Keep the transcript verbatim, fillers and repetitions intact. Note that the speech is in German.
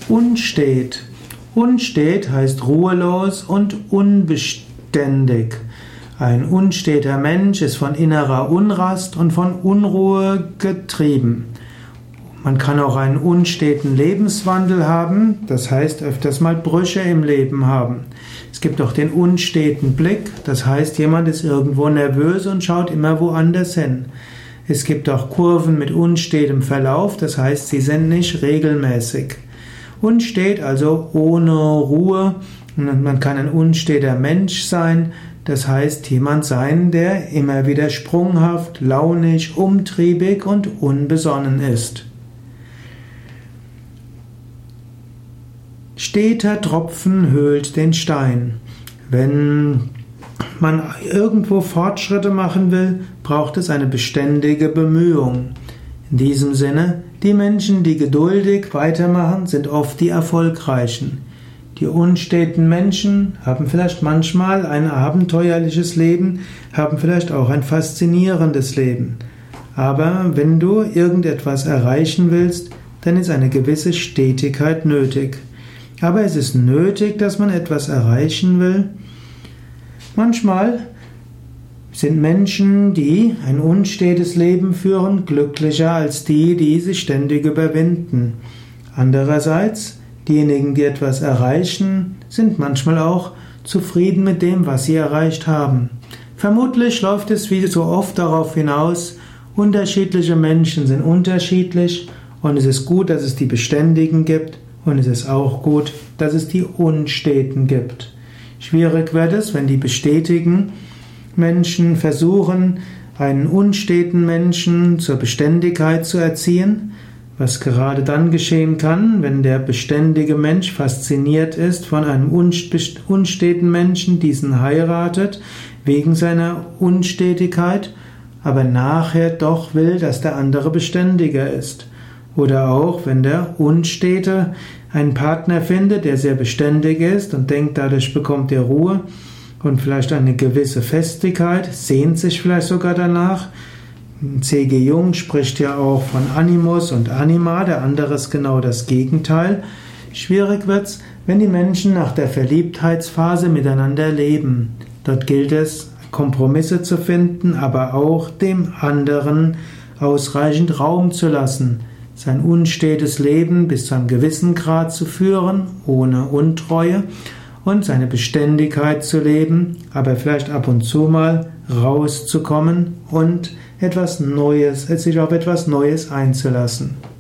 Unstet. Unstet heißt ruhelos und unbeständig. Ein unsteter Mensch ist von innerer Unrast und von Unruhe getrieben. Man kann auch einen unsteten Lebenswandel haben, das heißt öfters mal Brüche im Leben haben. Es gibt auch den unsteten Blick, das heißt jemand ist irgendwo nervös und schaut immer woanders hin. Es gibt auch Kurven mit unstetem Verlauf, das heißt sie sind nicht regelmäßig. Unstet also ohne Ruhe, und man kann ein unsteter Mensch sein, das heißt jemand sein, der immer wieder sprunghaft, launig, umtriebig und unbesonnen ist. Steter Tropfen höhlt den Stein. Wenn man irgendwo Fortschritte machen will, braucht es eine beständige Bemühung. In diesem Sinne, die Menschen, die geduldig weitermachen, sind oft die Erfolgreichen. Die unsteten Menschen haben vielleicht manchmal ein abenteuerliches Leben, haben vielleicht auch ein faszinierendes Leben. Aber wenn du irgendetwas erreichen willst, dann ist eine gewisse Stetigkeit nötig. Aber es ist nötig, dass man etwas erreichen will. Manchmal sind Menschen, die ein unstetes Leben führen, glücklicher als die, die sich ständig überwinden. Andererseits, diejenigen, die etwas erreichen, sind manchmal auch zufrieden mit dem, was sie erreicht haben. Vermutlich läuft es wie so oft darauf hinaus, unterschiedliche Menschen sind unterschiedlich und es ist gut, dass es die Beständigen gibt. Und es ist auch gut, dass es die Unsteten gibt. Schwierig wird es, wenn die bestetigen Menschen versuchen, einen unsteten Menschen zur Beständigkeit zu erziehen, was gerade dann geschehen kann, wenn der beständige Mensch fasziniert ist von einem unsteten Menschen, diesen heiratet, wegen seiner Unstetigkeit, aber nachher doch will, dass der andere beständiger ist. Oder auch, wenn der Unstete einen Partner findet, der sehr beständig ist und denkt, dadurch bekommt er Ruhe und vielleicht eine gewisse Festigkeit, sehnt sich vielleicht sogar danach. C G. Jung spricht ja auch von Animus und Anima, der andere ist genau das Gegenteil. Schwierig wird's, wenn die Menschen nach der Verliebtheitsphase miteinander leben. Dort gilt es, Kompromisse zu finden, aber auch dem anderen ausreichend Raum zu lassen. Sein unstetes Leben bis zu einem gewissen Grad zu führen, ohne Untreue, und seine Beständigkeit zu leben, aber vielleicht ab und zu mal rauszukommen und etwas Neues, sich auf etwas Neues einzulassen.